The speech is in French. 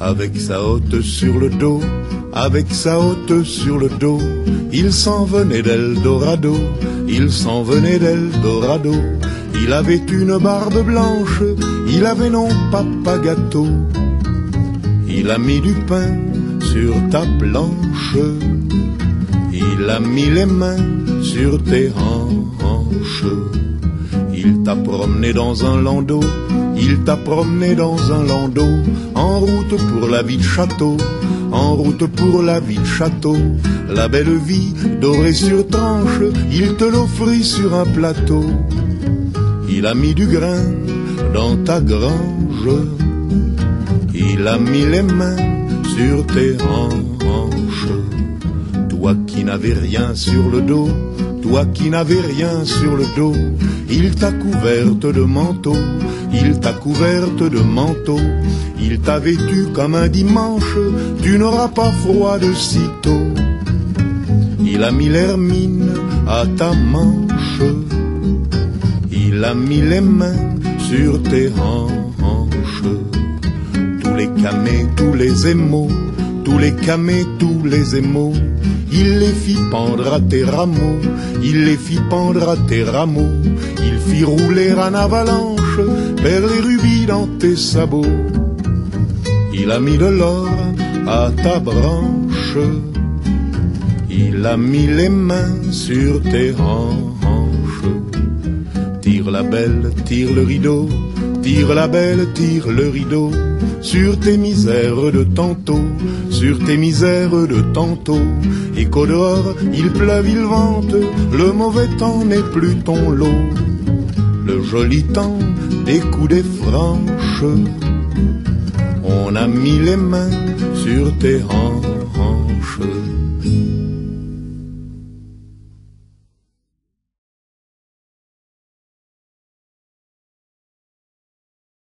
avec sa hotte sur le dos, avec sa hotte sur le dos. Il s'en venait d'Eldorado, il s'en venait d'Eldorado. Il avait une barbe blanche, il avait non papa gâteau. Il a mis du pain sur ta planche, il a mis les mains sur tes hanches. Il t'a promené dans un landau, il t'a promené dans un landau, en route pour la vie de château, en route pour la vie de château. La belle vie dorée sur tranche, il te l'offrit sur un plateau. Il a mis du grain dans ta grange, il a mis les mains sur tes hanches. Toi qui n'avais rien sur le dos, toi qui n'avais rien sur le dos, il t'a couverte de manteau, il t'a couverte de manteau. Il t'a vêtu comme un dimanche, tu n'auras pas froid de sitôt. Il a mis l'hermine à ta manche, il a mis les mains sur tes hanches. Tous les camés, tous les émaux, tous les camés, tous les émaux, il les fit pendre à tes rameaux, il les fit pendre à tes rameaux. Il fit rouler en avalanche vers les rubis dans tes sabots. Il a mis de l'or à ta branche, il a mis les mains sur tes hanches. Tire la belle, tire le rideau, tire la belle, tire le rideau, sur tes misères de tantôt, sur tes misères de tantôt. Et qu'au dehors il pleuve, il vente, le mauvais temps n'est plus ton lot. Le joli temps des coups des franches, on a mis les mains sur tes hanches.